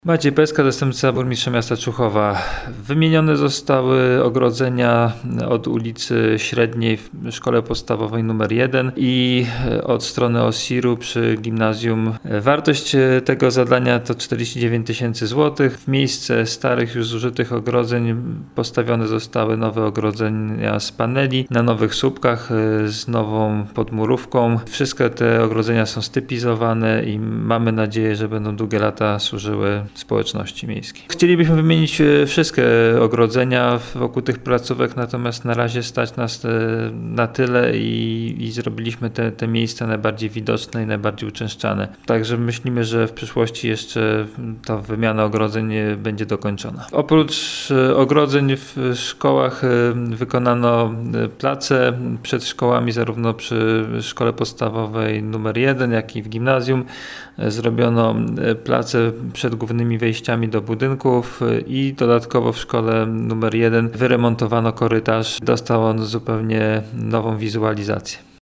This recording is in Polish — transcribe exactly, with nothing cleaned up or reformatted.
Maciej Peska, zastępca burmistrza miasta Człuchowa. Wymienione zostały ogrodzenia od ulicy Średniej w szkole podstawowej numer jeden i od strony Osiru przy gimnazjum. Wartość tego zadania to czterdzieści dziewięć tysięcy złotych. W miejsce starych już zużytych ogrodzeń postawione zostały nowe ogrodzenia z paneli na nowych słupkach z nową podmurówką. Wszystkie te ogrodzenia są stypizowane i mamy nadzieję, że będą długie lata służyły społeczności miejskiej. Chcielibyśmy wymienić wszystkie ogrodzenia wokół tych placówek, natomiast na razie stać nas na tyle i, i zrobiliśmy te, te miejsca najbardziej widoczne i najbardziej uczęszczane. Także myślimy, że w przyszłości jeszcze ta wymiana ogrodzeń będzie dokończona. Oprócz ogrodzeń w szkołach wykonano place przed szkołami, zarówno przy szkole podstawowej numer jeden, jak i w gimnazjum. Zrobiono place przed głównymi wejściami do budynków i dodatkowo w szkole numer jeden wyremontowano korytarz. Dostał on zupełnie nową wizualizację.